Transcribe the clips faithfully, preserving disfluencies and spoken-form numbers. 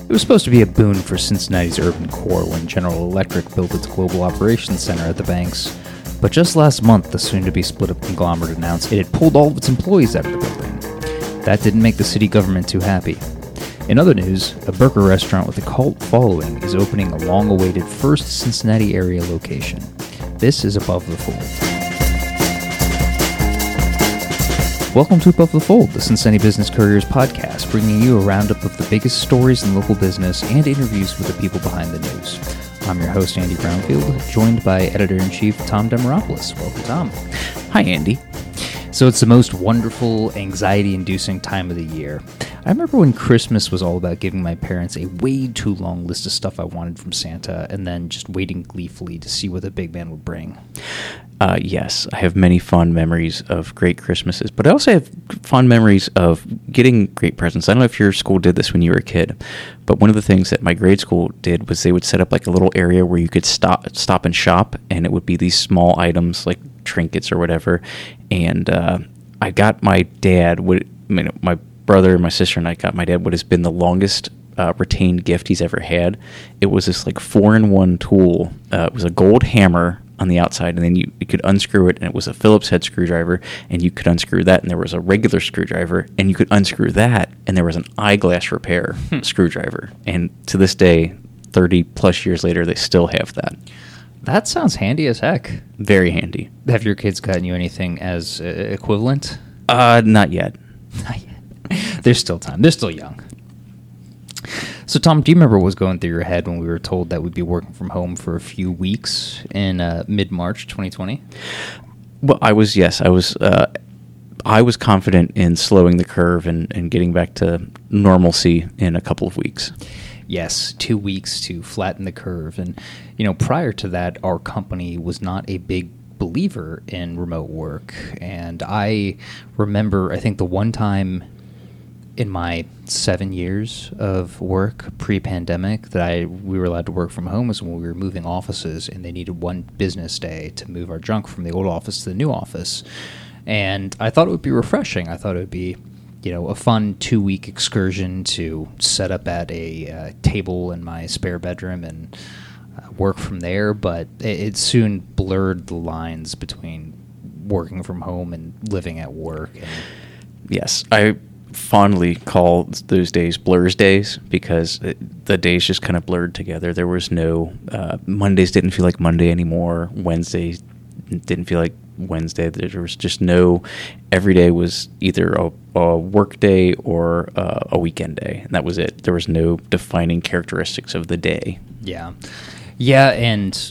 It was supposed to be a boon for Cincinnati's urban core when General Electric built its Global Operations Center at the Banks. But just last month, the soon-to-be split-up conglomerate announced it had pulled all of its employees out of the building. That didn't make the city government too happy. In other news, a burger restaurant with a cult following is opening a long-awaited first Cincinnati area location. This is Above the Fold. Welcome to Above the Fold, the Cincinnati Business Courier's podcast, bringing you a roundup of the biggest stories in local business and interviews with the people behind the news. I'm your host, Andy Brownfield, joined by Editor-in-Chief Tom Demoropoulos. Welcome, Tom. Hi, Andy. So it's the most wonderful, anxiety-inducing time of the year. I remember when Christmas was all about giving my parents a way too long list of stuff I wanted from Santa and then just waiting gleefully to see what the big man would bring. Uh, yes, I have many fond memories of great Christmases, but I also have fond memories of getting great presents. I don't know if your school did this when you were a kid, but one of the things that my grade school did was they would set up like a little area where you could stop stop and shop, and it would be these small items like trinkets or whatever. And uh, I got my dad, what, I mean, my brother, my sister, and I got my dad what has been the longest uh, retained gift he's ever had. It was this like four-in-one tool. Uh, it was a gold hammer on the outside, and then you, you could unscrew it, and it was a Phillips head screwdriver, and you could unscrew that, and there was a regular screwdriver, and you could unscrew that, and there was an eyeglass repair screwdriver. And to this day, thirty plus years later, they still have that. That sounds handy as heck. Very handy. Have your kids gotten you anything as uh, equivalent? Uh, not yet. Not yet. There's still time. They're still young. So, Tom, do you remember what was going through your head when we were told that we'd be working from home for a few weeks in uh, mid-March twenty twenty? Well, I was, yes, I was uh, I was confident in slowing the curve and, and getting back to normalcy in a couple of weeks. Yes, two weeks to flatten the curve. And, you know, prior to that, our company was not a big believer in remote work. And I remember, I think the one time in my seven years of work pre-pandemic that I we were allowed to work from home was when we were moving offices, and they needed one business day to move our junk from the old office to the new office. And I thought it would be refreshing. I thought it would be, you know, a fun two-week excursion to set up at a uh, table in my spare bedroom and uh, work from there. But it, it soon blurred the lines between working from home and living at work. And yes, I fondly call those days blurs days because it, the days just kind of blurred together. There was no uh, Mondays didn't feel like Monday anymore. Wednesdays didn't feel like Wednesday. There was just no. Every day was either a, a work day or uh, a weekend day, and that was it. There was no defining characteristics of the day. Yeah, yeah, and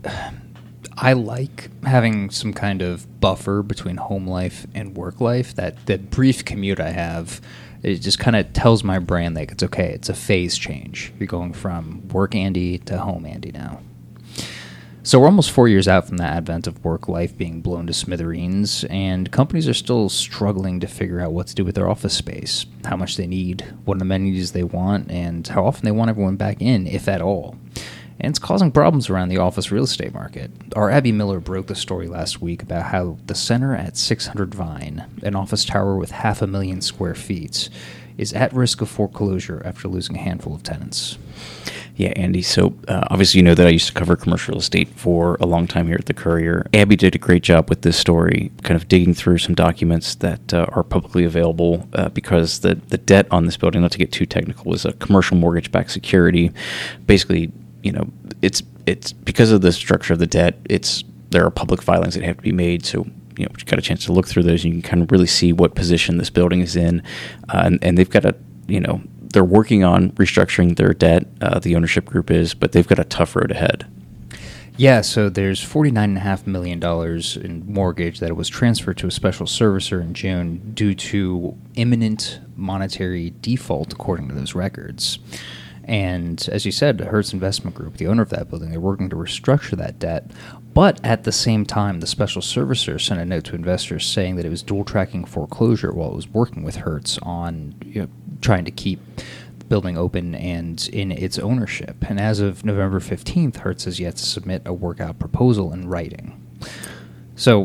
I like having some kind of buffer between home life and work life. That, that brief commute I have, it just kind of tells my brain like it's okay. It's a phase change. You're going from work Andy to home Andy now. So we're almost four years out from the advent of work life being blown to smithereens, and companies are still struggling to figure out what to do with their office space, how much they need, what amenities they want, and how often they want everyone back in, if at all. And it's causing problems around the office real estate market. Our Abby Miller broke the story last week about how the center at six hundred Vine, an office tower with half a million square feet, is at risk of foreclosure after losing a handful of tenants. Yeah, Andy. So uh, obviously you know that I used to cover commercial real estate for a long time here at the Courier. Abby did a great job with this story, kind of digging through some documents that uh, are publicly available uh, because the, the debt on this building, not to get too technical, is a commercial mortgage-backed security. Basically, you know, it's it's because of the structure of the debt, it's there are public filings that have to be made. So, you know, you got a chance to look through those, and you can kind of really see what position this building is in. Uh, and, and they've got a, you know, they're working on restructuring their debt, uh, the ownership group is, but they've got a tough road ahead. Yeah, so there's forty-nine point five million dollars in mortgage that was transferred to a special servicer in June due to imminent monetary default, according to those records. And as you said, Hertz Investment Group, the owner of that building, they're working to restructure that debt. But at the same time, the special servicer sent a note to investors saying that it was dual-tracking foreclosure while it was working with Hertz on, you know, trying to keep the building open and in its ownership. And as of November fifteenth, Hertz has yet to submit a workout proposal in writing. So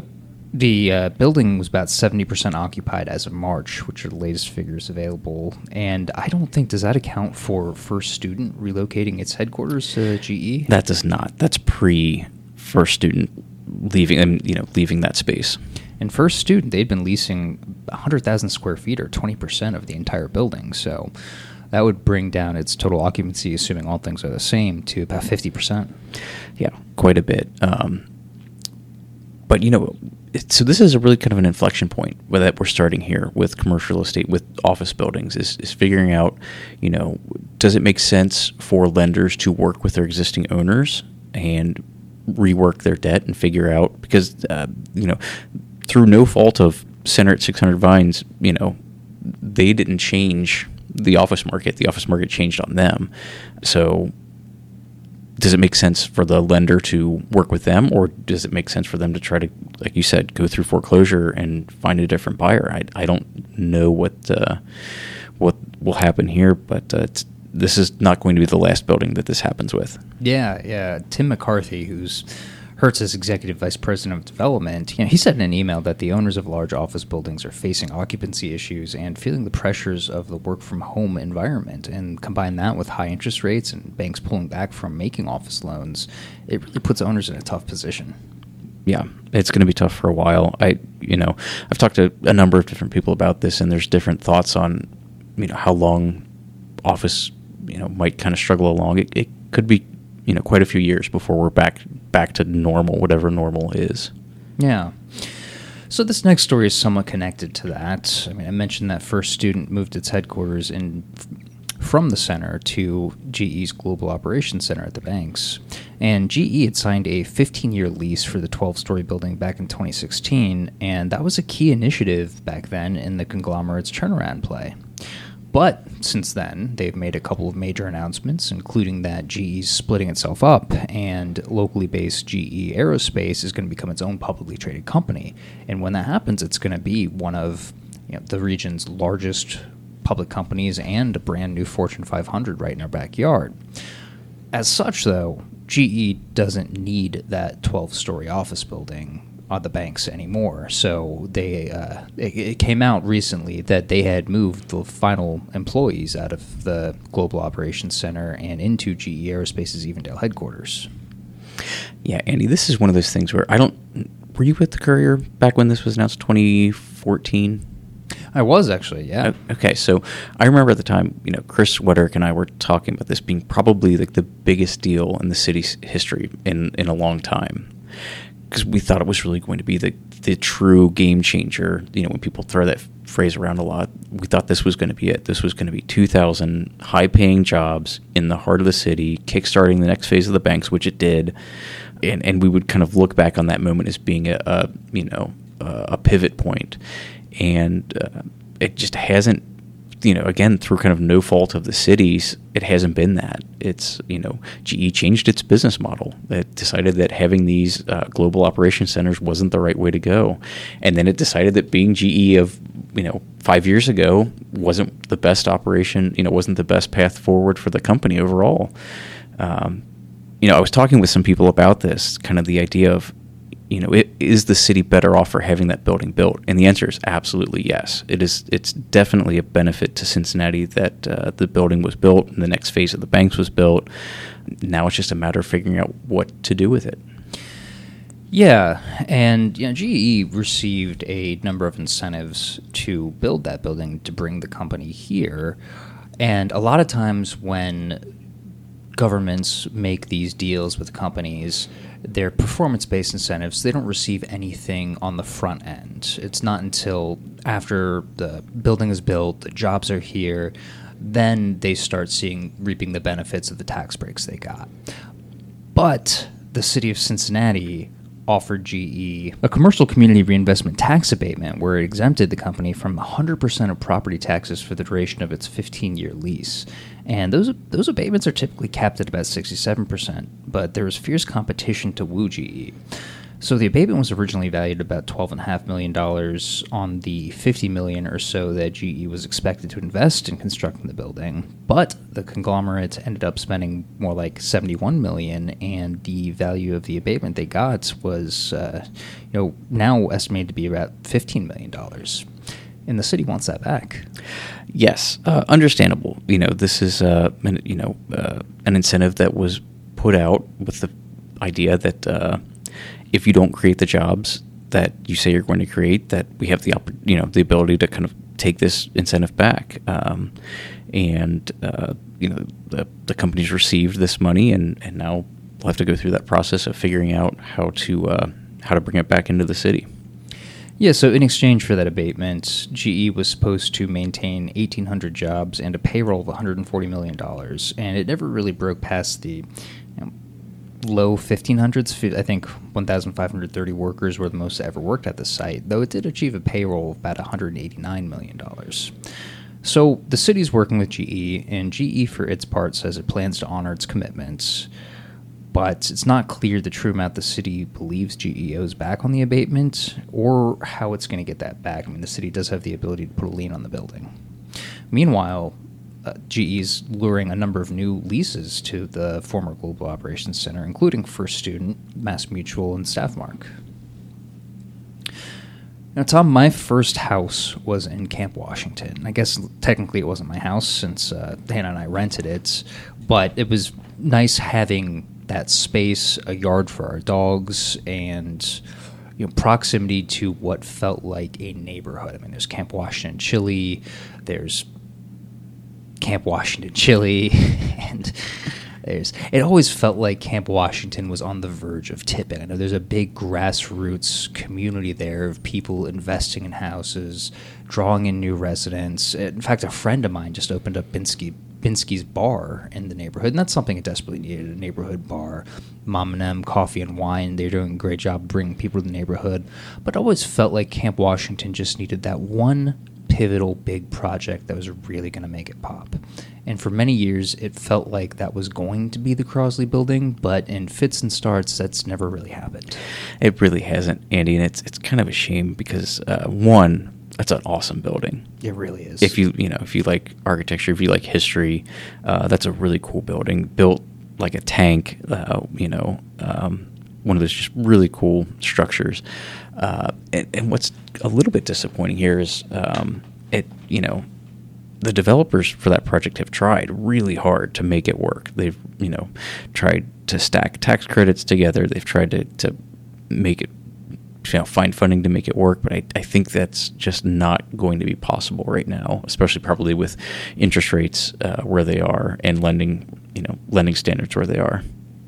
The uh, building was about seventy percent occupied as of March, which are the latest figures available. And I don't think, does that account for First Student relocating its headquarters to G E? That does not. That's pre First Student leaving, and you know, leaving that space. And First Student, they'd been leasing one hundred thousand square feet, or twenty percent of the entire building. So that would bring down its total occupancy, assuming all things are the same, to about fifty percent. Yeah, quite a bit. Um, but, you know, it, so this is a really kind of an inflection point that we're starting here with commercial estate, with office buildings, is, is figuring out, you know, does it make sense for lenders to work with their existing owners and rework their debt and figure out, because, uh, you know, through no fault of Center at six hundred Vines, you know, they didn't change the office market. The office market changed on them. So does it make sense for the lender to work with them, or does it make sense for them to try to, like you said, go through foreclosure and find a different buyer? I, I don't know what uh, what will happen here, but uh, it's, this is not going to be the last building that this happens with. Yeah, yeah. Tim McCarthy, who's Hertz's executive vice president of development, you know, he said in an email that the owners of large office buildings are facing occupancy issues and feeling the pressures of the work from home environment. And combine that with high interest rates and banks pulling back from making office loans, it really puts owners in a tough position. Yeah, it's going to be tough for a while. I, you know, I've talked to a number of different people about this, and there's different thoughts on, you know, how long office, you know, might kind of struggle along. It, it could be, you know, quite a few years before we're back back to normal, whatever normal is. Yeah. So this next story is somewhat connected to that. I mean, I mentioned that First Student moved its headquarters in from the center to G E's Global Operations Center at the banks. And G E had signed a fifteen-year lease for the twelve-story building back in twenty sixteen, and that was a key initiative back then in the conglomerate's turnaround play. But since then, they've made a couple of major announcements, including that G E's splitting itself up, and locally based G E Aerospace is going to become its own publicly traded company. And when that happens, it's going to be one of, you know, the region's largest public companies and a brand new Fortune five hundred right in our backyard. As such, though, G E doesn't need that twelve-story office building on the banks anymore. So they uh, it, it came out recently that they had moved the final employees out of the Global Operations Center and into G E Aerospace's Evendale headquarters. Yeah, Andy, this is one of those things where I don't... Were you with the Courier back when this was announced, twenty fourteen? I was, actually, yeah. Okay, so I remember at the time, you know, Chris Wederick and I were talking about this being probably like the biggest deal in the city's history in, in a long time, because we thought it was really going to be the, the true game changer. You know, when people throw that phrase around a lot, we thought this was going to be it. This was going to be two thousand high-paying jobs in the heart of the city, kickstarting the next phase of the banks, which it did, and and we would kind of look back on that moment as being a, a you know a, a pivot point, and uh, it just hasn't. You know, again, through kind of no fault of the cities, it hasn't been that. It's, you know, G E changed its business model. It decided that having these uh, global operation centers wasn't the right way to go. And then it decided that being G E of, you know, five years ago wasn't the best operation, you know, wasn't the best path forward for the company overall. Um, you know, I was talking with some people about this, kind of the idea of, you know, it, is the city better off for having that building built? And the answer is absolutely yes. It is. It's definitely a benefit to Cincinnati that uh, the building was built and the next phase of the banks was built. Now it's just a matter of figuring out what to do with it. Yeah, and you know, G E received a number of incentives to build that building, to bring the company here. And a lot of times when governments make these deals with companies, they're performance-based incentives. They don't receive anything on the front end. It's not until after the building is built, the jobs are here, then they start seeing, reaping the benefits of the tax breaks they got. But the city of Cincinnati offered G E a commercial community reinvestment tax abatement where it exempted the company from one hundred percent of property taxes for the duration of its fifteen-year lease. And those those abatements are typically capped at about sixty-seven percent, but there was fierce competition to woo G E. So the abatement was originally valued at about twelve point five million dollars on the fifty million dollars or so that G E was expected to invest in constructing the building. But the conglomerate ended up spending more like seventy-one million dollars, and the value of the abatement they got was uh, you know, now estimated to be about fifteen million dollars. And the city wants that back. Yes, uh, understandable. You know, this is uh, an, you know uh, an incentive that was put out with the idea that uh, if you don't create the jobs that you say you're going to create, that we have the opp- you know the ability to kind of take this incentive back. Um, and uh, you know the the companies received this money, and, and now we'll have to go through that process of figuring out how to uh, how to bring it back into the city. Yeah, so in exchange for that abatement, G E was supposed to maintain eighteen hundred jobs and a payroll of one hundred forty million dollars, and it never really broke past the you know, low fifteen hundreds. I think one thousand five hundred thirty workers were the most that ever worked at the site, though it did achieve a payroll of about one hundred eighty-nine million dollars. So the city's working with G E, and G E, for its part, says it plans to honor its commitments. But it's not clear the true amount the city believes G E owes back on the abatement or how it's going to get that back. I mean, the city does have the ability to put a lien on the building. Meanwhile, uh, G E's luring a number of new leases to the former Global Operations Center, including First Student, Mass Mutual, and Staffmark. Now, Tom, my first house was in Camp Washington. I guess technically it wasn't my house since uh, Hannah and I rented it, but it was nice having that space, a yard for our dogs, and you know, proximity to what felt like a neighborhood. I mean, there's Camp Washington Chili, there's Camp Washington Chili, and there's. It always felt like Camp Washington was on the verge of tipping. I know there's a big grassroots community there of people investing in houses, drawing in new residents. In fact, a friend of mine just opened up Binsky. Binsky's bar in the neighborhood, and that's something it desperately needed, a neighborhood bar. Mom and M Coffee and Wine, they're doing a great job bringing people to the neighborhood, but it always felt like Camp Washington just needed that one pivotal big project that was really going to make it pop. And for many years, it felt like that was going to be the Crosley building, but in fits and starts, that's never really happened. It really hasn't, Andy, and it's, it's kind of a shame because, uh, one, that's an awesome building. It really is. If you you know if you like architecture, if you like history, uh, that's a really cool building. Built like a tank, uh, you know, um, one of those just really cool structures. Uh, and, and what's a little bit disappointing here is um, it you know the developers for that project have tried really hard to make it work. They've you know tried to stack tax credits together. They've tried to to make it. You know, find funding to make it work, but I, I think that's just not going to be possible right now, especially probably with interest rates uh, where they are and lending, you know, lending standards where they are.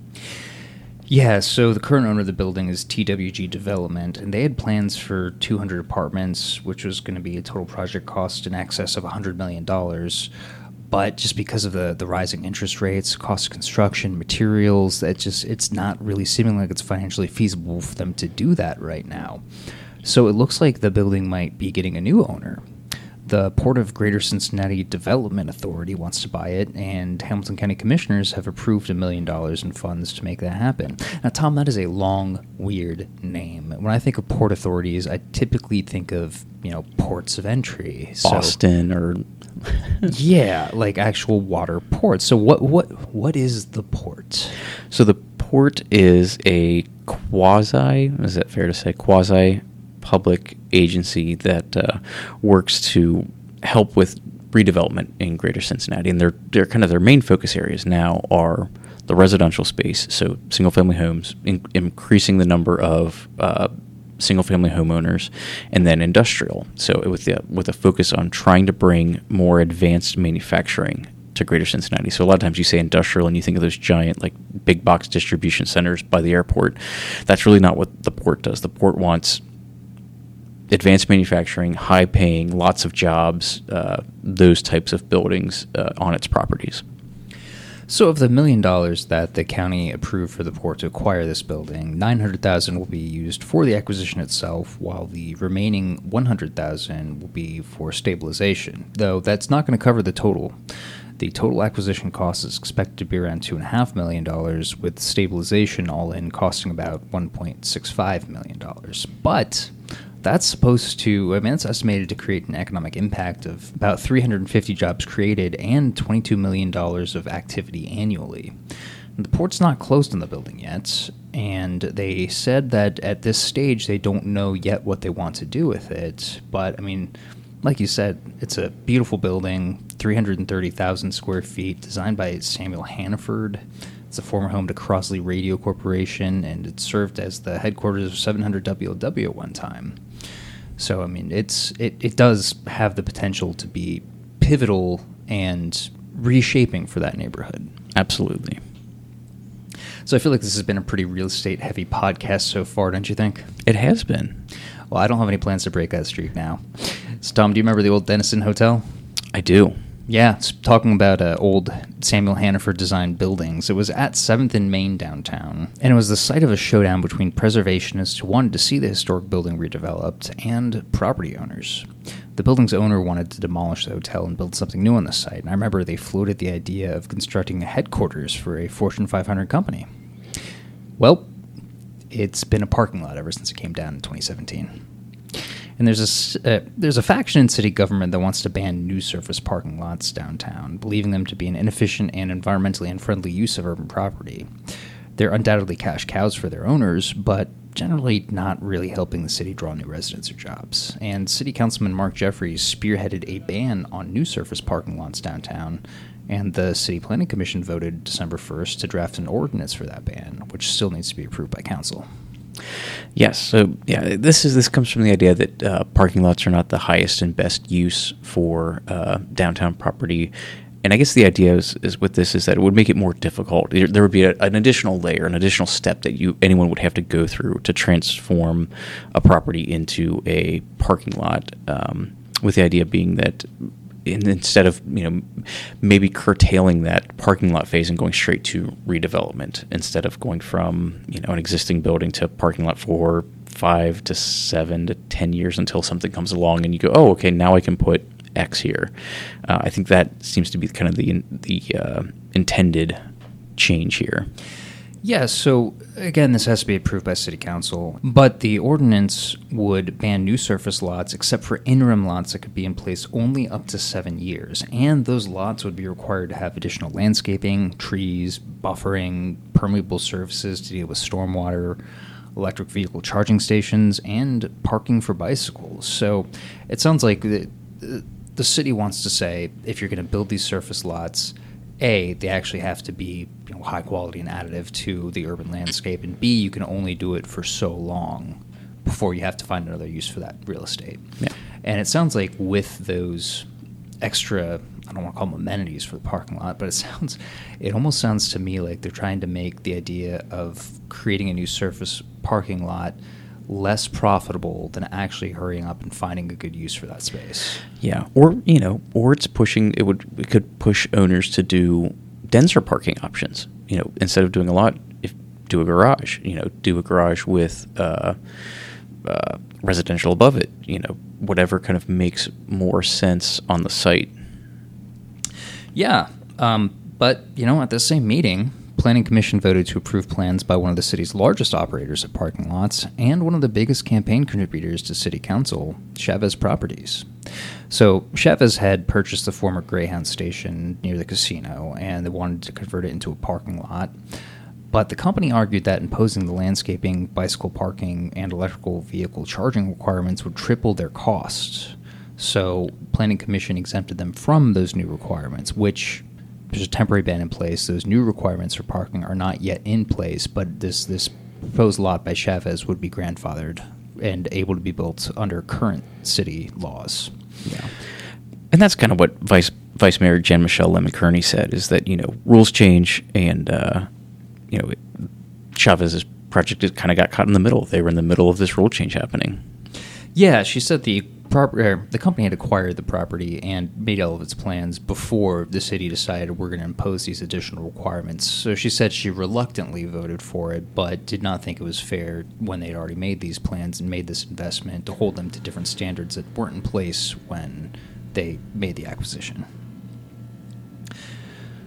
Yeah, so the current owner of the building is T W G Development, and they had plans for two hundred apartments, which was going to be a total project cost in excess of one hundred million dollars. But just because of the, the rising interest rates, cost of construction, materials, that just it's not really seeming like it's financially feasible for them to do that right now. So it looks like the building might be getting a new owner. The Port of Greater Cincinnati Development Authority wants to buy it, and Hamilton County Commissioners have approved a million dollars in funds to make that happen. Now, Tom, that is a long, weird name. When I think of port authorities, I typically think of, you know, ports of entry. Boston so, or... yeah, like actual water ports. So what, what, what is the port? So the port is a quasi, is that fair to say, quasi public agency that uh, works to help with redevelopment in Greater Cincinnati, and their their kind of their main focus areas now are the residential space, so single family homes, in, increasing the number of uh, single family homeowners, and then industrial. So with the with a focus on trying to bring more advanced manufacturing to Greater Cincinnati. So a lot of times you say industrial and you think of those giant like big box distribution centers by the airport. That's really not what the port does. The port wants advanced manufacturing, high paying, lots of jobs, uh, those types of buildings uh, on its properties. So of the million dollars that the county approved for the port to acquire this building, nine hundred thousand dollars will be used for the acquisition itself, while the remaining one hundred thousand dollars will be for stabilization, though that's not going to cover the total. The total acquisition cost is expected to be around two point five million dollars, with stabilization all in costing about one point six five million dollars. But that's supposed to, I mean, it's estimated to create an economic impact of about three hundred fifty jobs created and twenty-two million dollars of activity annually. The port's not closed on the building yet, and they said that at this stage they don't know yet what they want to do with it. But, I mean, like you said, it's a beautiful building, three hundred thirty thousand square feet, designed by Samuel Hannaford. It's a former home to Crosley Radio Corporation, and it served as the headquarters of seven hundred W L W at one time. So, I mean, it's it, it does have the potential to be pivotal and reshaping for that neighborhood. Absolutely. So I feel like this has been a pretty real estate-heavy podcast so far, don't you think? It has been. Well, I don't have any plans to break that streak now. So, Tom, do you remember the old Denison Hotel? I do. Yeah, it's talking about uh, old Samuel Hannaford designed buildings. It was at seventh and Main downtown, and it was the site of a showdown between preservationists who wanted to see the historic building redeveloped and property owners. The building's owner wanted to demolish the hotel and build something new on the site, and I remember they floated the idea of constructing a headquarters for a Fortune five hundred company. Well, it's been a parking lot ever since it came down in twenty seventeen. And there's a, uh, there's a faction in city government that wants to ban new surface parking lots downtown, believing them to be an inefficient and environmentally unfriendly use of urban property. They're undoubtedly cash cows for their owners, but generally not really helping the city draw new residents or jobs. And City Councilman Mark Jeffries spearheaded a ban on new surface parking lots downtown, and the City Planning Commission voted December first to draft an ordinance for that ban, which still needs to be approved by council. Yes. So, yeah, this is this comes from the idea that uh, parking lots are not the highest and best use for uh, downtown property. And I guess the idea is, is with this is that it would make it more difficult. There, there would be a, an additional layer, an additional step that you anyone would have to go through to transform a property into a parking lot. Um, with the idea being that in, instead of you know maybe curtailing that parking lot phase and going straight to redevelopment, instead of going from you know an existing building to parking lot for five to seven to ten years until something comes along and you go, oh, okay, now I can put X here. Uh, I think that seems to be kind of the the uh, intended change here. Yeah, so again, this has to be approved by City Council, but the ordinance would ban new surface lots except for interim lots that could be in place only up to seven years, and those lots would be required to have additional landscaping, trees, buffering, permeable surfaces to deal with stormwater, electric vehicle charging stations, and parking for bicycles. So it sounds like the, the city wants to say, if you're going to build these surface lots, A, they actually have to be you know, high quality and additive to the urban landscape, and B, you can only do it for so long before you have to find another use for that real estate. Yeah. And it sounds like with those extra, I don't want to call them amenities for the parking lot, but it sounds, it almost sounds to me like they're trying to make the idea of creating a new surface parking lot less profitable than actually hurrying up and finding a good use for that space. Yeah, or you know, or it's pushing. It would it could push owners to do denser parking options. You know, instead of doing a lot, if do a garage. You know, do a garage with uh, uh, residential above it. You know, whatever kind of makes more sense on the site. Yeah, um, but you know, at the same meeting, Planning Commission voted to approve plans by one of the city's largest operators of parking lots and one of the biggest campaign contributors to City Council, Chavez Properties. So Chavez had purchased the former Greyhound station near the casino, and they wanted to convert it into a parking lot. But the company argued that imposing the landscaping, bicycle parking, and electrical vehicle charging requirements would triple their costs. So Planning Commission exempted them from those new requirements, which there's a temporary ban in place. Those new requirements for parking are not yet in place, but this this proposed lot by Chavez would be grandfathered and able to be built under current city laws. Yeah, and that's kind of what Vice Vice Mayor Jen Michelle Lemon Kearney said, is that you know rules change, and uh, you know Chavez's project kind of got caught in the middle. They were in the middle of this rule change happening. Yeah, she said the property, er, the company had acquired the property and made all of its plans before the city decided we're going to impose these additional requirements. So she said she reluctantly voted for it, but did not think it was fair when they'd already made these plans and made this investment to hold them to different standards that weren't in place when they made the acquisition.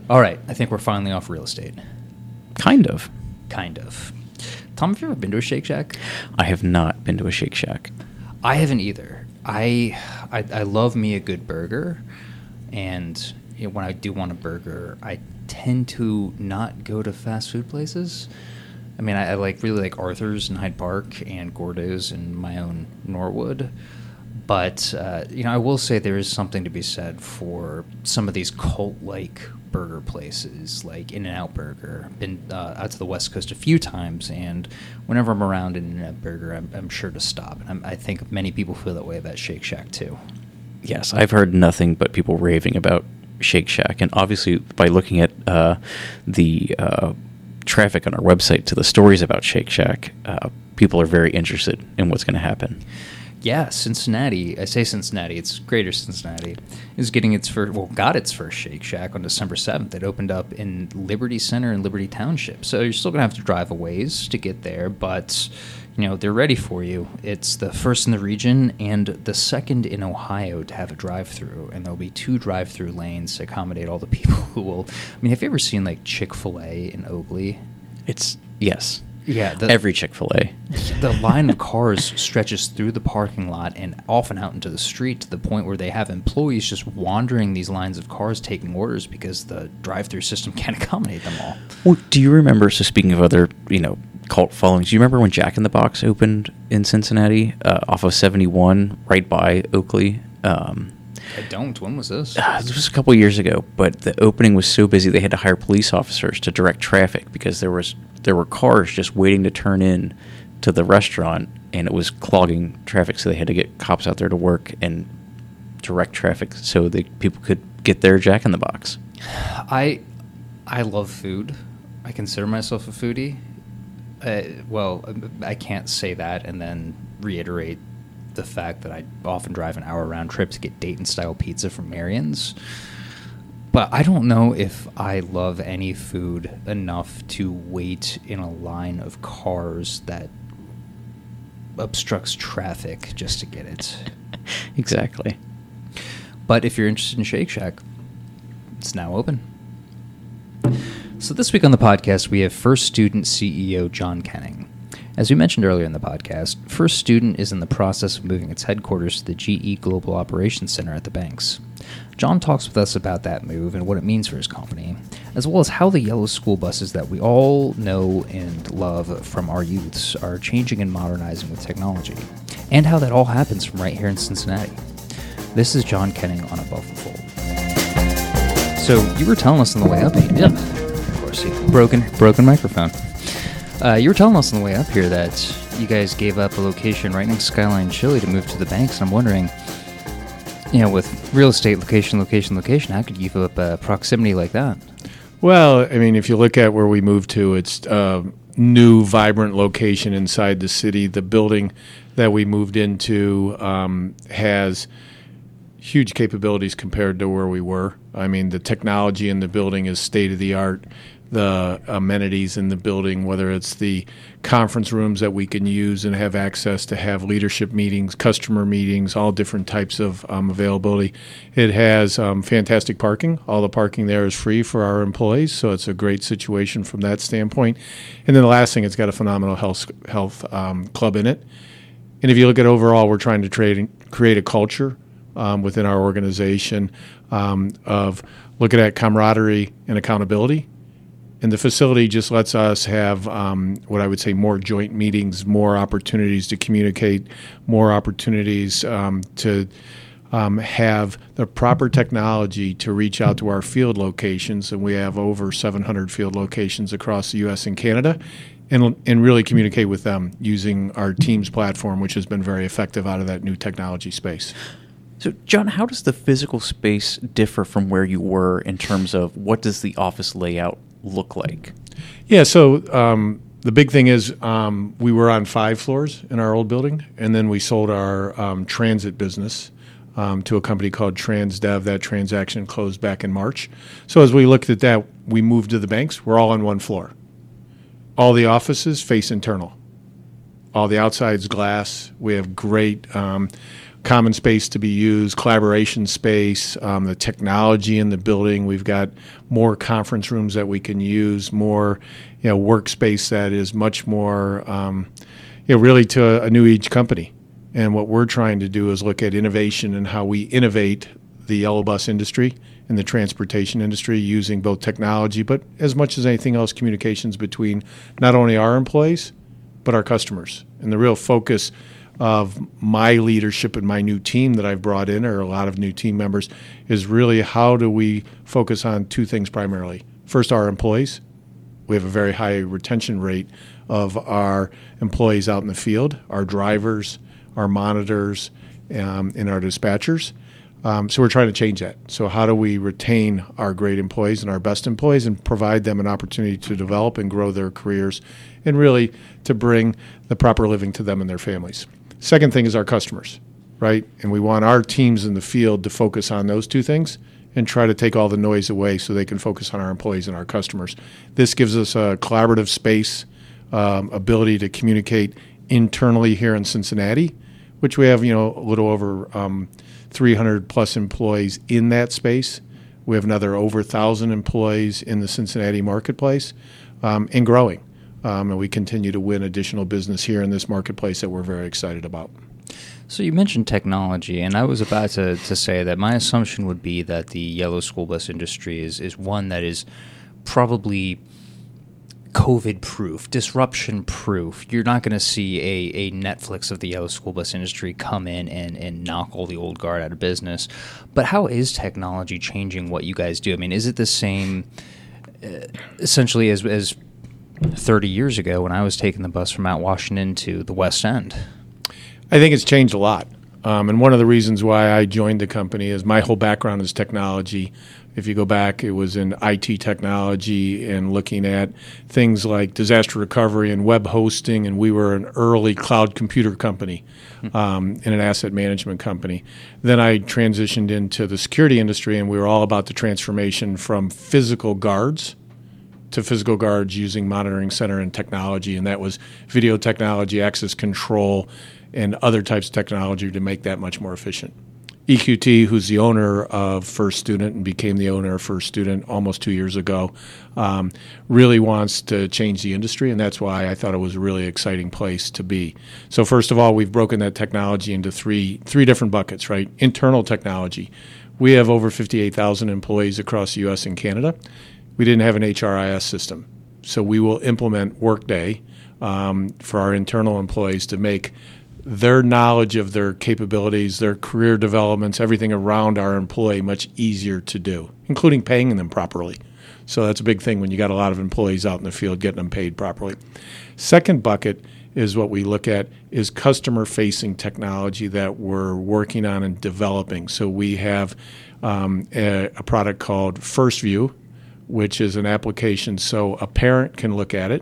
All right, I think we're finally off real estate. Kind of. Kind of. Tom, have you ever been to a Shake Shack? I have not been to a Shake Shack. I haven't either. I I, I love me a good burger, and you know, when I do want a burger, I tend to not go to fast food places. I mean, I, I like really like Arthur's in Hyde Park and Gordo's in my own Norwood. But, uh, you know, I will say there is something to be said for some of these cult-like burger places, like In-N-Out Burger. Been uh, out to the West Coast a few times, and whenever I'm around In-N-Out Burger, I'm, I'm sure to stop. And I'm, I think many people feel that way about Shake Shack, too. Yes, I've heard nothing but people raving about Shake Shack. And obviously, by looking at uh, the uh, traffic on our website to the stories about Shake Shack, uh, people are very interested in what's going to happen. Yeah, Cincinnati, I say Cincinnati, it's Greater Cincinnati, is getting its first, well, got its first Shake Shack on December seventh. It opened up in Liberty Center and Liberty Township. So you're still going to have to drive a ways to get there, but, you know, they're ready for you. It's the first in the region and the second in Ohio to have a drive-through, and there'll be two drive-through lanes to accommodate all the people who will, I mean, have you ever seen, like, Chick-fil-A in Oakley? It's, yes. Yeah, the, every Chick-fil-A. The line of cars stretches through the parking lot and often out into the street to the point where they have employees just wandering these lines of cars taking orders because the drive-through system can't accommodate them all. Well, do you remember, so speaking of other, you know, cult followings, do you remember when Jack in the Box opened in Cincinnati uh, off of seventy-one right by Oakley? Um, I don't. When was this? Uh, this was a couple of years ago, but the opening was so busy they had to hire police officers to direct traffic because there was there were cars just waiting to turn in to the restaurant, and it was clogging traffic, so they had to get cops out there to work and direct traffic so that people could get their Jack in the Box. I I love food. I consider myself a foodie. Uh, well, I can't say that and then reiterate the fact that I often drive an hour round trip to get Dayton-style pizza from Marion's. But I don't know if I love any food enough to wait in a line of cars that obstructs traffic just to get it. Exactly. But if you're interested in Shake Shack, it's now open. So this week on the podcast, we have First Student C E O John Kenning. As we mentioned earlier in the podcast, First Student is in the process of moving its headquarters to the G E Global Operations Center at the Banks. John talks with us about that move and what it means for his company, as well as how the yellow school buses that we all know and love from our youths are changing and modernizing with technology, and how that all happens from right here in Cincinnati. This is John Kenning on Above the Fold. So you were telling us on the way up here, yeah, of course, broken, broken microphone. Uh, you were telling us on the way up here that you guys gave up a location right next to Skyline Chili to move to the Banks, and I'm wondering, you know, with real estate, location, location, location, how could you give up uh, proximity like that? Well, I mean, if you look at where we moved to, it's a new, vibrant location inside the city. The building that we moved into um, has huge capabilities compared to where we were. I mean, the technology in the building is state-of-the-art. The amenities in the building, whether it's the conference rooms that we can use and have access to have leadership meetings, customer meetings, all different types of um, availability. It has um, fantastic parking. All the parking there is free for our employees, so it's a great situation from that standpoint. And then the last thing, it's got a phenomenal health health um, club in it. And if you look at overall, we're trying to trade, create a culture um, within our organization um, of looking at camaraderie and accountability. And the facility just lets us have um, what I would say more joint meetings, more opportunities to communicate, more opportunities um, to um, have the proper technology to reach out to our field locations. And we have over seven hundred field locations across the U S and Canada, and, and really communicate with them using our Teams platform, which has been very effective out of that new technology space. So, John, how does the physical space differ from where you were in terms of what does the office layout look like? Yeah, so um, the big thing is um, we were on five floors in our old building, and then we sold our um, transit business um, to a company called TransDev. That transaction closed back in March. So as we looked at that, we moved to the Banks. We're all on one floor. All the offices face internal. All the outside's glass. We have great um, common space to be used, collaboration space, um, the technology in the building. We've got more conference rooms that we can use, more, you know, workspace that is much more, um, you know, really to a, a new age company. And what we're trying to do is look at innovation and how we innovate the yellow bus industry and the transportation industry using both technology, but as much as anything else, communications between not only our employees, but our customers. And the real focus of my leadership and my new team that I've brought in, or a lot of new team members, is really how do we focus on two things primarily. First, our employees. We have a very high retention rate of our employees out in the field, our drivers, our monitors, um, and our dispatchers. Um, so we're trying to change that. So how do we retain our great employees and our best employees and provide them an opportunity to develop and grow their careers and really to bring the proper living to them and their families? Second thing is our customers, right? And we want our teams in the field to focus on those two things and try to take all the noise away so they can focus on our employees and our customers. This gives us a collaborative space, um, ability to communicate internally here in Cincinnati, which we have, you know, a little over um, three hundred plus employees in that space. We have another over one thousand employees in the Cincinnati marketplace, um, and growing. Um, and we continue to win additional business here in this marketplace that we're very excited about. So you mentioned technology, and I was about to, to say that my assumption would be that the yellow school bus industry is, is one that is probably COVID-proof, disruption-proof. You're not going to see a, a Netflix of the yellow school bus industry come in and, and knock all the old guard out of business. But how is technology changing what you guys do? I mean, is it the same uh, essentially as, as thirty years ago when I was taking the bus from Mount Washington to the West End? I think it's changed a lot. Um, and one of the reasons why I joined the company is my whole background is technology. If you go back, it was in I T technology and looking at things like disaster recovery and web hosting, and we were an early cloud computer company um, and an asset management company. Then I transitioned into the security industry, and we were all about the transformation from physical guards to physical guards using monitoring center and technology, and that was video technology, access control, and other types of technology to make that much more efficient. E Q T, who's the owner of First Student and became the owner of First Student almost two years ago, um, really wants to change the industry, and that's why I thought it was a really exciting place to be. So first of all, we've broken that technology into three three different buckets, right? Internal technology. We have over fifty-eight thousand employees across the U S and Canada. We didn't have an H R I S system, so we will implement Workday um, for our internal employees to make their knowledge of their capabilities, their career developments, everything around our employee much easier to do, including paying them properly. So that's a big thing when you got a lot of employees out in the field, getting them paid properly. Second bucket is what we look at is customer-facing technology that we're working on and developing. So we have um, a, a product called First View, which is an application so a parent can look at it,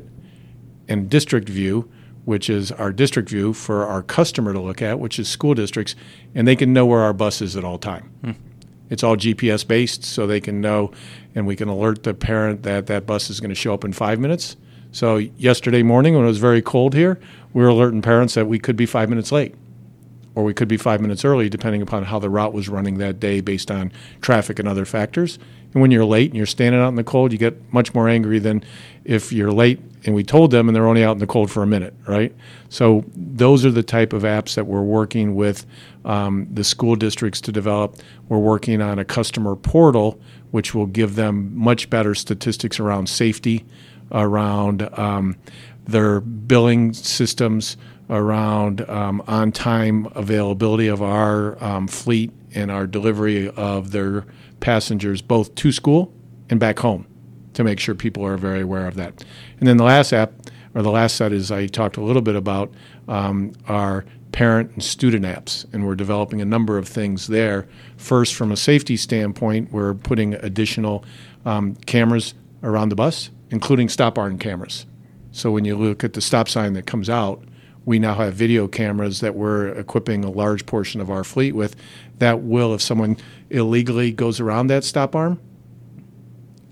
and District View, which is our district view for our customer to look at, which is school districts, and they can know where our bus is at all time. Hmm. It's all G P S based, so they can know, and we can alert the parent that that bus is going to show up in five minutes. So yesterday morning when it was very cold here, we were alerting parents that we could be five minutes late, or we could be five minutes early, depending upon how the route was running that day based on traffic and other factors. And when you're late and you're standing out in the cold, you get much more angry than if you're late and we told them and they're only out in the cold for a minute, right? So those are the type of apps that we're working with um, the school districts to develop. We're working on a customer portal, which will give them much better statistics around safety, around um, their billing systems, around um, on-time availability of our um, fleet and our delivery of their passengers both to school and back home, to make sure people are very aware of that. And then the last app, or the last set, is I talked a little bit about um, our parent and student apps, and we're developing a number of things there. First, from a safety standpoint, we're putting additional um, cameras around the bus, including stop arm cameras. So when you look at the stop sign that comes out, we now have video cameras that we're equipping a large portion of our fleet with that will, if someone illegally goes around that stop arm,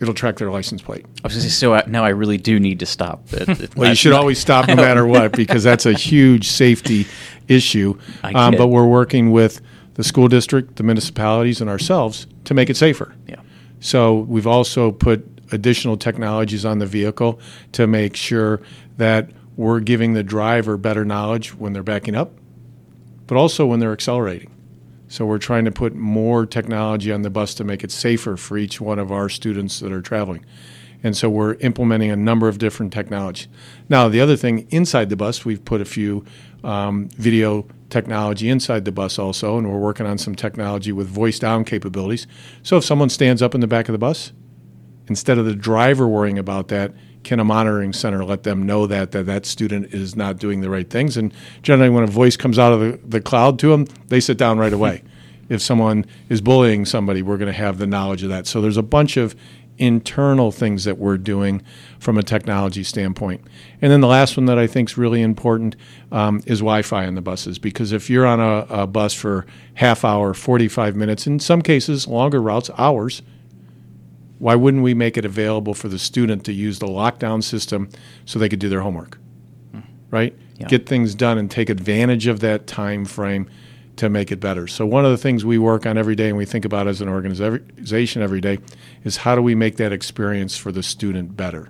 it'll track their license plate. I was going to say, so I, now I really do need to stop. It, it, Well, you should always stop no matter what, because that's a huge safety issue. I Um, get but it. we're working with the school district, the municipalities, and ourselves to make it safer. Yeah. So we've also put additional technologies on the vehicle to make sure that we're giving the driver better knowledge when they're backing up, but also when they're accelerating. So we're trying to put more technology on the bus to make it safer for each one of our students that are traveling. And so we're implementing a number of different technology. Now, the other thing, inside the bus, we've put a few um, video technology inside the bus also, and we're working on some technology with voice down capabilities. So if someone stands up in the back of the bus, instead of the driver worrying about that, can a monitoring center let them know that that, that student is not doing the right things? And generally when a voice comes out of the, the cloud to them, they sit down right away. If someone is bullying somebody, we're going to have the knowledge of that. So there's a bunch of internal things that we're doing from a technology standpoint. And then the last one that I think is really important um, is Wi-Fi on the buses, because if you're on a, a bus for half hour, forty-five minutes, in some cases longer routes, hours, why wouldn't we make it available for the student to use the lockdown system so they could do their homework, right? Yeah. Get things done and take advantage of that time frame to make it better. So one of the things we work on every day and we think about as an organization every day is how do we make that experience for the student better?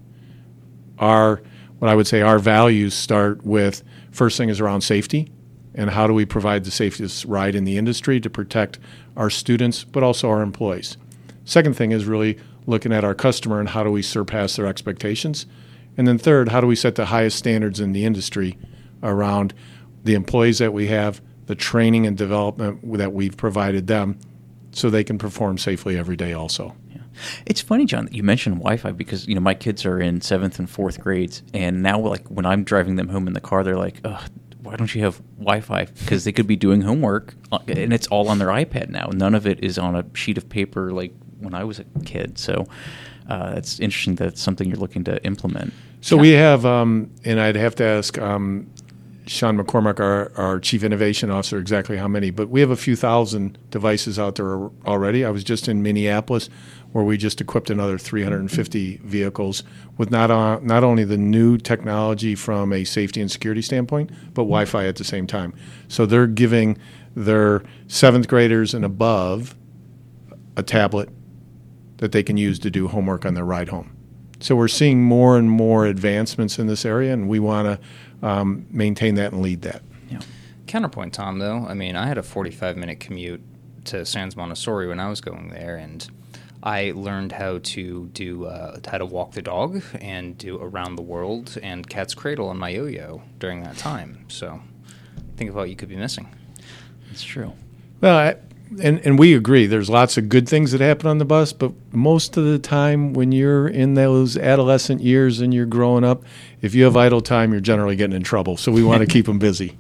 Our, what I would say our values start with, first thing is around safety, and how do we provide the safest ride in the industry to protect our students, but also our employees. Second thing is really looking at our customer and how do we surpass their expectations. And then third, how do we set the highest standards in the industry around the employees that we have, the training and development that we've provided them so they can perform safely every day also. Yeah. It's funny, John, that you mentioned Wi-Fi because, you know, my kids are in seventh and fourth grades, and now, like, when I'm driving them home in the car, they're like, ugh, why don't you have Wi-Fi? Because they could be doing homework, and it's all on their iPad now. None of it is on a sheet of paper like when I was a kid. So uh, it's interesting that it's something you're looking to implement. So we have, um, and I'd have to ask um, Sean McCormack, our, our Chief Innovation Officer, exactly how many, but we have a few thousand devices out there already. I was just in Minneapolis where we just equipped another three hundred fifty vehicles with not, on, not only the new technology from a safety and security standpoint, but Wi-Fi at the same time. So they're giving their seventh graders and above a tablet that they can use to do homework on their ride home. So we're seeing more and more advancements in this area, and we want to um, maintain that and lead that. Yeah. Counterpoint, Tom, though. I mean, I had a forty-five minute commute to Sans Montessori when I was going there, and I learned how to do uh, how to walk the dog and do Around the World and Cat's Cradle on my yo-yo during that time. So think of what you could be missing. It's true. Well, I, and, and we agree. There's lots of good things that happen on the bus, but most of the time when you're in those adolescent years and you're growing up, if you have idle time, you're generally getting in trouble. So we want to keep them busy.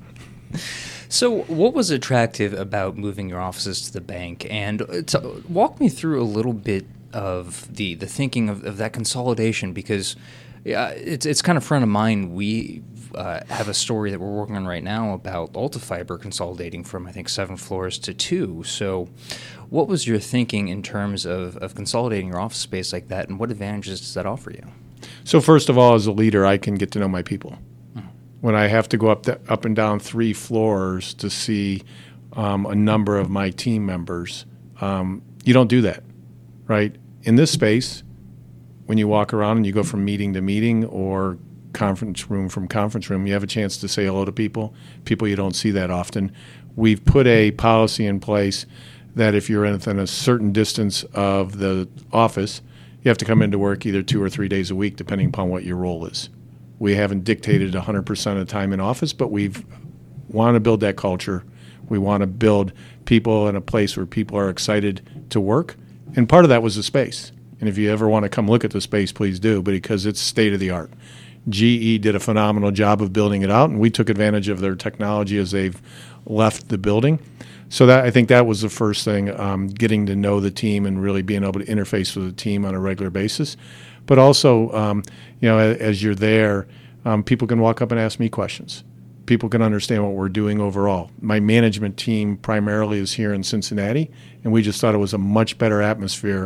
So what was attractive about moving your offices to the bank? And t- walk me through a little bit of the, the thinking of, of that consolidation, because yeah, it's it's kind of front of mind. We uh, have a story that we're working on right now about Altafiber consolidating from, I think, seven floors to two. So what was your thinking in terms of, of consolidating your office space like that, and what advantages does that offer you? So first of all, as a leader, I can get to know my people. When I have to go up the, up and down three floors to see um, a number of my team members, um, you don't do that, right? In this space, when you walk around and you go from meeting to meeting or conference room from conference room, you have a chance to say hello to people, people you don't see that often. We've put a policy in place that if you're within a certain distance of the office, you have to come into work either two or three days a week, depending upon what your role is. We haven't dictated one hundred percent of the time in office, but we want to build that culture. We want to build people in a place where people are excited to work. And part of that was the space. And if you ever want to come look at the space, please do, because it's state of the art. G E did a phenomenal job of building it out, and we took advantage of their technology as they've left the building. So that I think that was the first thing, um, getting to know the team and really being able to interface with the team on a regular basis. But also, um, you know, as, as you're there, um, people can walk up and ask me questions. People can understand what we're doing overall. My management team primarily is here in Cincinnati, and we just thought it was a much better atmosphere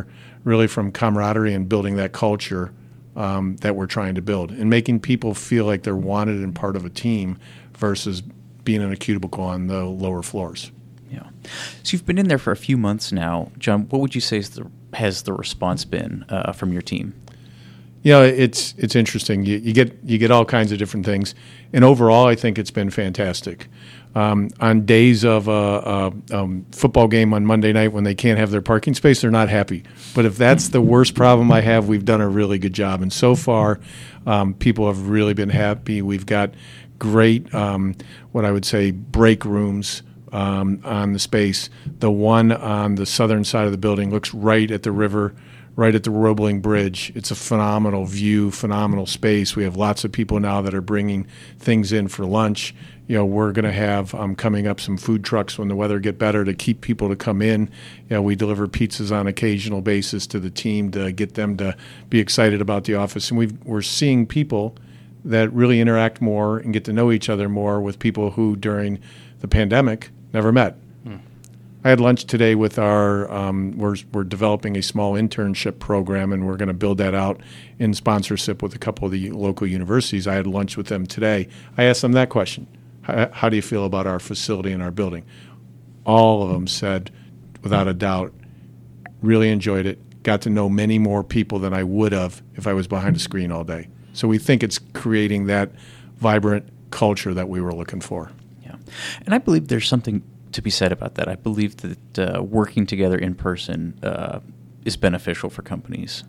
really from camaraderie and building that culture um, that we're trying to build, and making people feel like they're wanted and part of a team versus being in a cubicle on the lower floors. Yeah. So you've been in there for a few months now. John, what would you say is the, has the response been uh, from your team? You know, it's it's interesting. You, you get you get all kinds of different things, and overall, I think it's been fantastic. Um, on days of a, a um, football game on Monday night when they can't have their parking space, they're not happy. But if that's the worst problem I have, we've done a really good job. And so far, um, people have really been happy. We've got great, um, what I would say, break rooms um, on the space. The one on the southern side of the building looks right at the river, right at the Roebling Bridge. It's a phenomenal view, phenomenal space. We have lots of people now that are bringing things in for lunch. You know, we're going to have um, coming up some food trucks when the weather get better to keep people to come in. You know, we deliver pizzas on occasional basis to the team to get them to be excited about the office. And we've, we're seeing people that really interact more and get to know each other more with people who during the pandemic never met. Hmm. I had lunch today with our, um, we're, we're developing a small internship program, and we're going to build that out in sponsorship with a couple of the local universities. I had lunch with them today. I asked them that question. How, how do you feel about our facility and our building? All of them said, without a doubt, really enjoyed it, got to know many more people than I would have if I was behind a screen all day. So we think it's creating that vibrant culture that we were looking for. Yeah, and I believe there's something to be said about that. I believe that uh, working together in person uh, is beneficial for companies.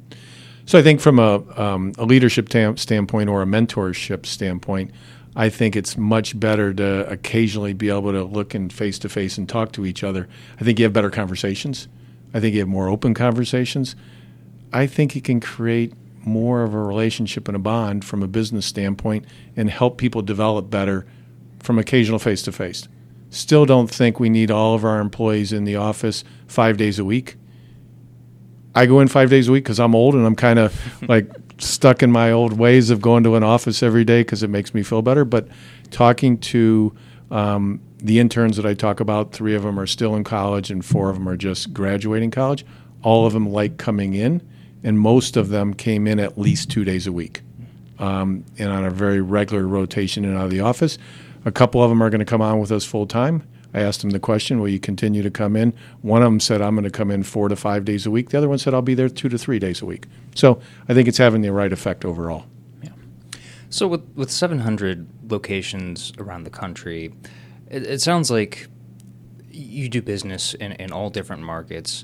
So I think from a, um, a leadership tam- standpoint or a mentorship standpoint, I think it's much better to occasionally be able to look in face-to-face and talk to each other. I think you have better conversations. I think you have more open conversations. I think you can create more of a relationship and a bond from a business standpoint and help people develop better from occasional face-to-face. Still don't think we need all of our employees in the office five days a week. I go in five days a week because I'm old and I'm kind of like stuck in my old ways of going to an office every day because it makes me feel better. But talking to um, the interns that I talk about, three of them are still in college and four of them are just graduating college. All of them like coming in, and most of them came in at least two days a week um, and on a very regular rotation in and out of the office. A couple of them are going to come on with us full time. I asked them the question, will you continue to come in? One of them said, I'm going to come in four to five days a week. The other one said, I'll be there two to three days a week. So I think it's having the right effect overall. Yeah. So with, with seven hundred locations around the country, it, it sounds like you do business in, in all different markets.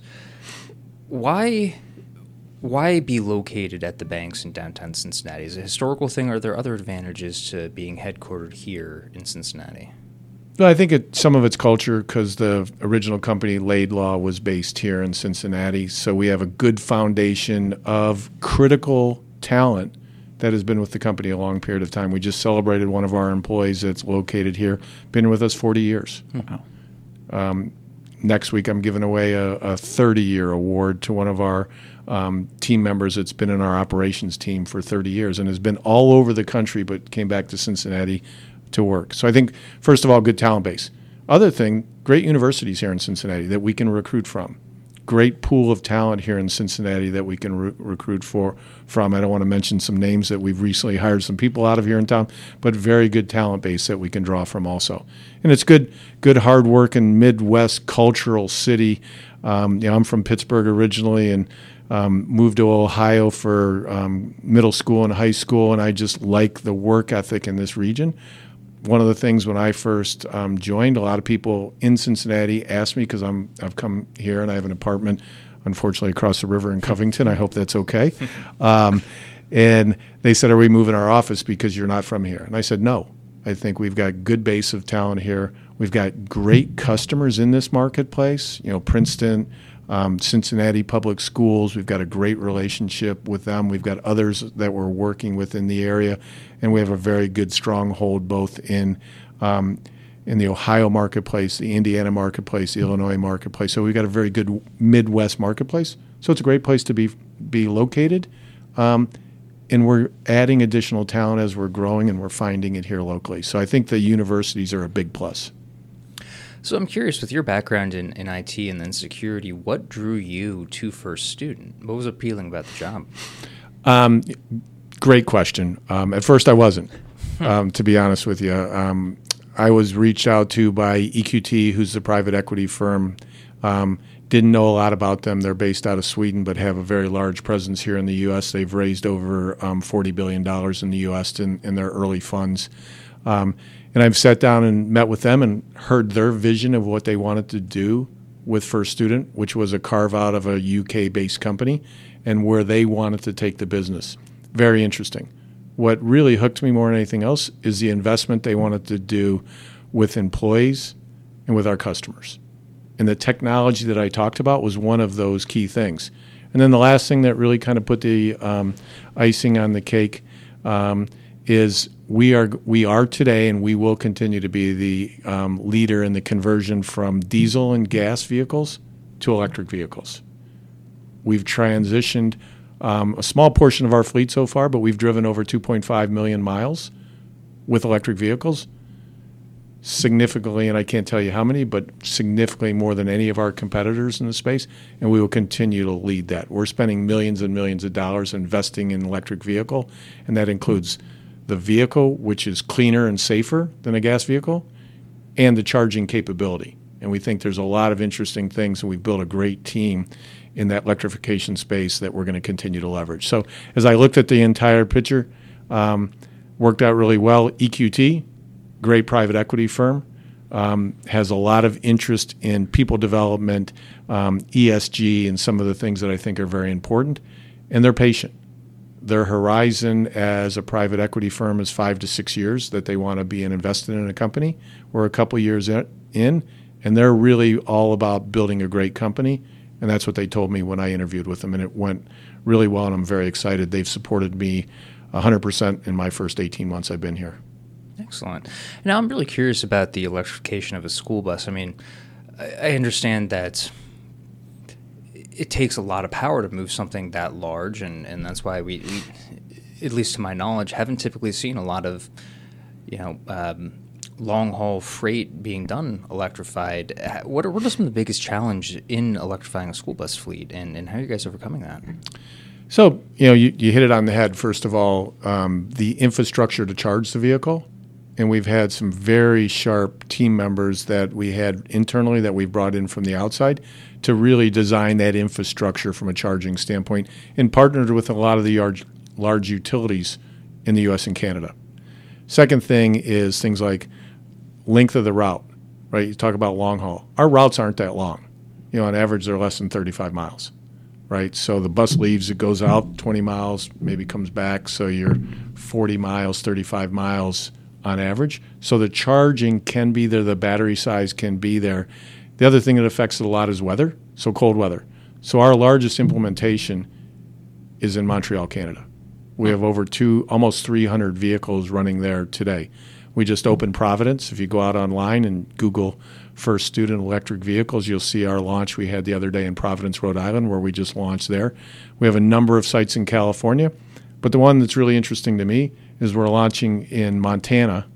Why... Why be located at the banks in downtown Cincinnati? Is it a historical thing, or are there other advantages to being headquartered here in Cincinnati? Well, I think it, some of it's culture because the original company, Laidlaw, was based here in Cincinnati. So we have a good foundation of critical talent that has been with the company a long period of time. We just celebrated one of our employees that's located here, been with us forty years. Wow. Um, next week I'm giving away a thirty-year award to one of our Um, team members that's been in our operations team for thirty years and has been all over the country but came back to Cincinnati to work. So I think, first of all, good talent base. Other thing, great universities here in Cincinnati that we can recruit from. Great pool of talent here in Cincinnati that we can re- recruit for from. I don't want to mention some names that we've recently hired some people out of here in town, but very good talent base that we can draw from also. And it's good, good hard-working Midwest cultural city. Um, you know, I'm from Pittsburgh originally, and Um, moved to Ohio for um, middle school and high school, and I just like the work ethic in this region. One of the things when I first um, joined, a lot of people in Cincinnati asked me, because I'm I've come here and I have an apartment, unfortunately, across the river in Covington. I hope that's okay. Um, and they said, "Are we moving our office because you're not from here?" And I said, "No. I think we've got a good base of talent here. We've got great customers in this marketplace. You know, Princeton." Um, Cincinnati Public Schools, we've got a great relationship with them. We've got others that we're working with in the area, and we have a very good stronghold both in um, in the Ohio marketplace, the Indiana marketplace, the Illinois marketplace. So we've got a very good Midwest marketplace. So it's a great place to be be located, um, and we're adding additional talent as we're growing, and we're finding it here locally. So I think the universities are a big plus. So I'm curious, with your background in, in I T and then security, what drew you to First Student? What was appealing about the job? Um, great question. Um, at first, I wasn't, um, to be honest with you. Um, I was reached out to by E Q T, who's the private equity firm. Um, didn't know a lot about them. They're based out of Sweden, but have a very large presence here in the U S. They've raised over um, forty billion dollars in the U S in, in their early funds. Um, and I've sat down and met with them and heard their vision of what they wanted to do with First Student, which was a carve-out of a U K-based company, and where they wanted to take the business. Very interesting. What really hooked me more than anything else is the investment they wanted to do with employees and with our customers. And the technology that I talked about was one of those key things. And then the last thing that really kind of put the um, icing on the cake um, is we are we are today, and we will continue to be the um, leader in the conversion from diesel and gas vehicles to electric vehicles. We've transitioned um, a small portion of our fleet so far, but we've driven over two point five million miles with electric vehicles. Significantly, and I can't tell you how many, but significantly more than any of our competitors in the space, and we will continue to lead that. We're spending millions and millions of dollars investing in electric vehicle, and that includes the vehicle, which is cleaner and safer than a gas vehicle, and the charging capability. And we think there's a lot of interesting things, and we've built a great team in that electrification space that we're going to continue to leverage. So as I looked at the entire picture, um, worked out really well. E Q T, great private equity firm, um, has a lot of interest in people development, um, E S G, and some of the things that I think are very important. And they're patient. Their horizon as a private equity firm is five to six years that they want to be invested in a company. We're a couple years in, and they're really all about building a great company. And that's what they told me when I interviewed with them, and it went really well, and I'm very excited. They've supported me one hundred percent in my first eighteen months I've been here. Excellent. Now, I'm really curious about the electrification of a school bus. I mean, I understand that it takes a lot of power to move something that large, and, and that's why we, we, at least to my knowledge, haven't typically seen a lot of, you know, um, long-haul freight being done electrified. What are, what are some of the biggest challenges in electrifying a school bus fleet, and, and how are you guys overcoming that? So, you know, you, you hit it on the head. First of all, um, the infrastructure to charge the vehicle. And we've had some very sharp team members that we had internally that we brought in from the outside to really design that infrastructure from a charging standpoint, and partnered with a lot of the large, large utilities in the U S and Canada. Second thing is things like length of the route, right? You talk about long haul. Our routes aren't that long. You know, on average, they're less than thirty-five miles, right? So the bus leaves, it goes out twenty miles, maybe comes back, so you're forty miles, thirty-five miles on average. So the charging can be there, the battery size can be there. The other thing that affects it a lot is weather, so cold weather. So our largest implementation is in Montreal, Canada. We have over two, almost three hundred vehicles running there today. We just opened Providence. If you go out online and Google First Student electric vehicles, you'll see our launch we had the other day in Providence, Rhode Island, where we just launched there. We have a number of sites in California, but the one that's really interesting to me is we're launching in Montana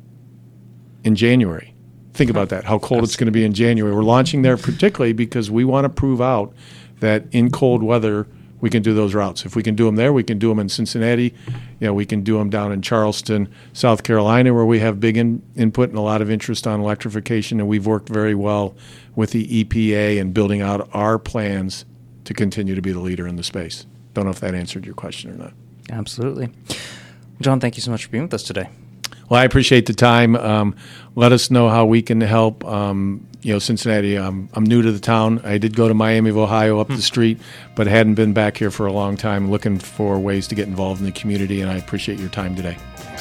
in January. Think about that, how cold it's going to be in January. We're launching there particularly because we want to prove out that in cold weather we can do those routes. If we can do them there, we can do them in Cincinnati. You know, we can do them down in Charleston, South Carolina, where we have big in, input and a lot of interest on electrification, and we've worked very well with the E P A and building out our plans to continue to be the leader in the space. Don't know if that answered your question or not. Absolutely. John, thank you so much for being with us today. Well, I appreciate the time. Um, let us know how we can help. Um, you know, Cincinnati, um, I'm new to the town. I did go to Miami of Ohio up the street, but hadn't been back here for a long time, looking for ways to get involved in the community, and I appreciate your time today.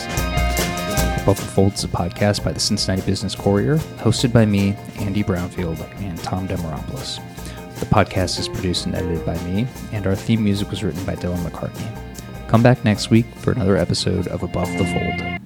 Above the Fold is a podcast by the Cincinnati Business Courier, hosted by me, Andy Brownfield, and Tom Demoropoulos. The podcast is produced and edited by me, and our theme music was written by Dylan McCartney. Come back next week for another episode of Above the Fold.